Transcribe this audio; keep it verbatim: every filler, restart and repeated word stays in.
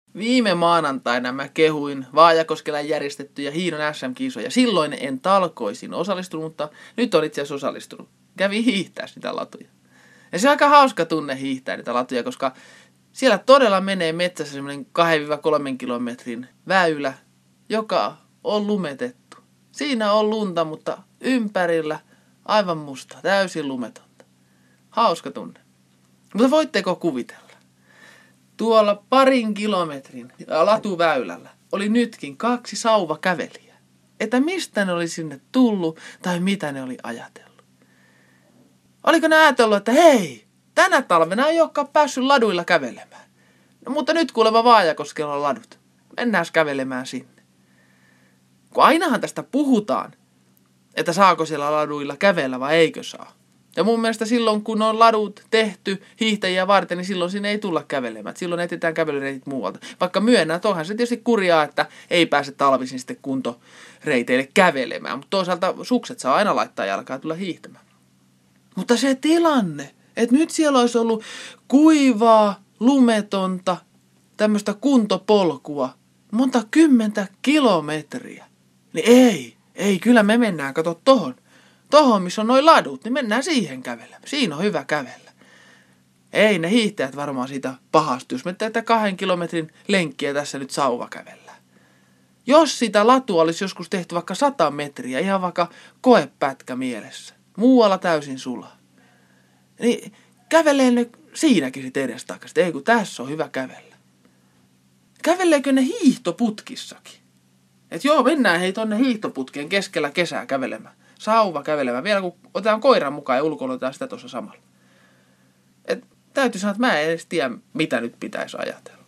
Viime maanantaina mä kehuin Vaajakoskella järjestettyjä Hiihdon S M-kisoja. Silloin en talkoisin osallistunut, mutta nyt on itse asiassa osallistunut. Kävi hiihtää sitä latuja. Ja se on aika hauska tunne hiihtää niitä latuja, koska siellä todella menee metsässä semmoinen kahdesta kolmeen kilometrin väylä, joka on lumetettu. Siinä on lunta, mutta ympärillä aivan musta, täysin lumetonta. Hauska tunne. Mutta voitteko kuvitella? Tuolla parin kilometrin latuväylällä oli nytkin kaksi sauvakävelijää. Että mistä ne oli sinne tullut tai mitä ne oli ajatellut. Oliko ne ajatellut, että hei, tänä talvena ei olekaan päässyt laduilla kävelemään. No, mutta nyt kuulemma Vaajakoskella on ladut. Mennään kävelemään sinne. Kun ainahan tästä puhutaan, että saako siellä laduilla kävellä vai eikö saa. Ja mun mielestä silloin, kun on ladut tehty hiihtäjiä varten, niin silloin sinne ei tulla kävelemään. Silloin etsitään kävelyreitit muualta. Vaikka myönnän, että onhan se tietysti kurjaa, että ei pääse talvisin sitten kuntoreiteille kävelemään. Mutta toisaalta sukset saa aina laittaa jalkaa tulla hiihtämään. Mutta se tilanne, että nyt siellä olisi ollut kuivaa, lumetonta, tämmöistä kuntopolkua, monta kymmentä kilometriä. Niin ei, ei, kyllä me mennään, kato tohon. Tohon, missä on noi ladut, niin mennään siihen kävelemään. Siinä on hyvä kävellä. Ei ne hiihtäjät varmaan siitä pahasti, jos me tätä kahden kilometrin lenkkiä tässä nyt sauva kävellään. Jos sitä latua olisi joskus tehty vaikka sata metriä, ihan vaikka koepätkä mielessä, muualla täysin sulaa, niin kävelee ne siinäkin sitten edestakaisin. Ei kun tässä on hyvä kävellä. Käveleekö ne hiihtoputkissakin? Että joo, mennään hei tonne hiihtoputkeen keskellä kesää kävelemään. Sauva kävelemään. Vielä kun otetaan koiran mukaan ja ulkoilutetaan sitä tuossa samalla. Et täytyy sanoa, että mä en edes tiedä, mitä nyt pitäisi ajatella.